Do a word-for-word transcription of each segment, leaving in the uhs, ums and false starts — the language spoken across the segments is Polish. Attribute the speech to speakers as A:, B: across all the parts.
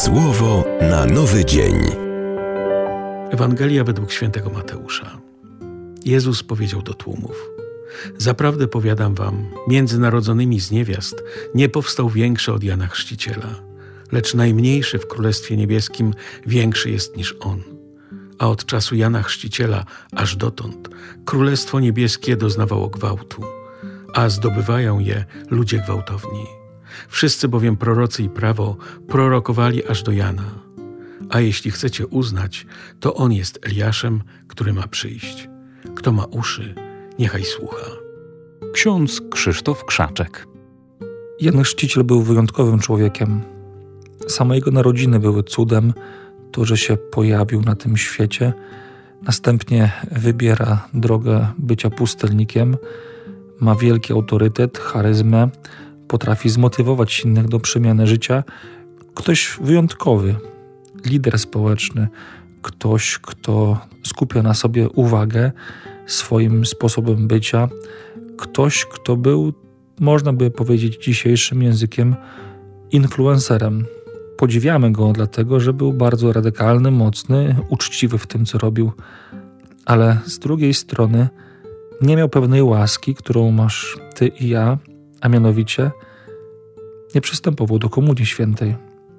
A: Słowo na nowy dzień.
B: Ewangelia według świętego Mateusza. Jezus powiedział do tłumów: Zaprawdę powiadam wam, między narodzonymi z niewiast nie powstał większy od Jana Chrzciciela, lecz najmniejszy w Królestwie Niebieskim większy jest niż on. A od czasu Jana Chrzciciela aż dotąd Królestwo Niebieskie doznawało gwałtu, a zdobywają je ludzie gwałtowni. Wszyscy bowiem prorocy i prawo prorokowali aż do Jana. A jeśli chcecie uznać, to on jest Eliaszem, który ma przyjść. Kto ma uszy, niechaj słucha.
C: Ksiądz Krzysztof Krzaczek.
D: Jan Chrzciciel był wyjątkowym człowiekiem. Same jego narodziny były cudem, to, że się pojawił na tym świecie. Następnie wybiera drogę bycia pustelnikiem, ma wielki autorytet, charyzmę, potrafi zmotywować innych do przemiany życia. Ktoś wyjątkowy, lider społeczny, ktoś, kto skupia na sobie uwagę swoim sposobem bycia, ktoś, kto był, można by powiedzieć dzisiejszym językiem, influencerem. Podziwiamy go dlatego, że był bardzo radykalny, mocny, uczciwy w tym, co robił, ale z drugiej strony nie miał pewnej łaski, którą masz ty i ja, a mianowicie nie przystępował do Komunii Świętej.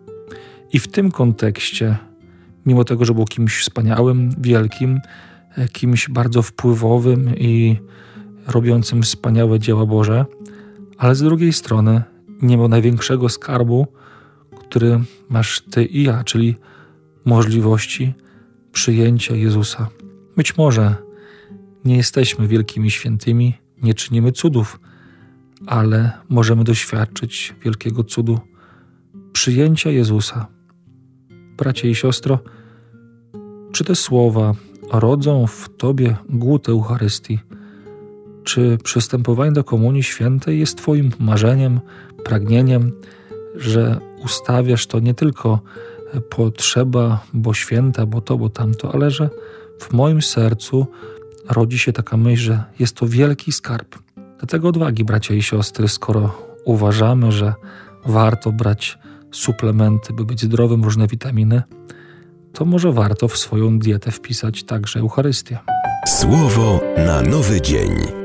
D: I w tym kontekście, mimo tego, że był kimś wspaniałym, wielkim, kimś bardzo wpływowym i robiącym wspaniałe dzieła Boże, ale z drugiej strony nie miał największego skarbu, który masz ty i ja, czyli możliwości przyjęcia Jezusa. Być może nie jesteśmy wielkimi świętymi, nie czynimy cudów, ale możemy doświadczyć wielkiego cudu przyjęcia Jezusa. Bracie i siostro, czy te słowa rodzą w tobie głód Eucharystii? Czy przystępowanie do Komunii Świętej jest twoim marzeniem, pragnieniem, że ustawiasz to nie tylko potrzeba, bo święta, bo to, bo tamto, ale że w moim sercu rodzi się taka myśl, że jest to wielki skarb. Dlatego odwagi, bracia i siostry, skoro uważamy, że warto brać suplementy, by być zdrowym, różne witaminy, to może warto w swoją dietę wpisać także Eucharystię.
A: Słowo na nowy dzień.